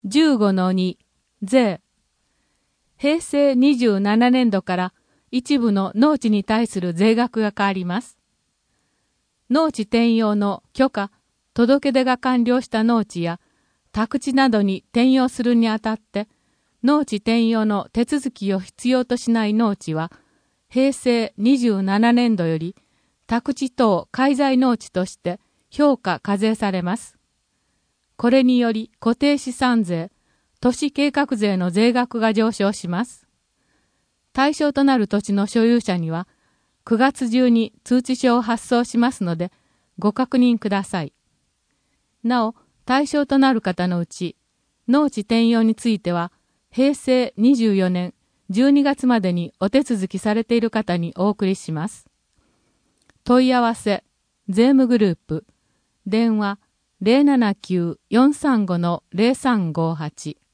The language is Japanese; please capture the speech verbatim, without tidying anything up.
じゅうごのに 税。平成にじゅうななねんどから一部の農地に対する税額が変わります。農地転用の許可、届け出が完了した農地や宅地などに転用するにあたって、農地転用の手続きを必要としない農地は、平成にじゅうななねんどより宅地等介在農地として評価課税されます。これにより固定資産税、都市計画税の税額が上昇します。対象となる土地の所有者には、くがつ中に通知書を発送しますので、ご確認ください。なお、対象となる方のうち、農地転用については、平成にじゅうよねんじゅうにがつまでにお手続きされている方にお送りします。問い合わせ、税務グループ、電話 ゼロななきゅう よんさんご ゼロさんごはち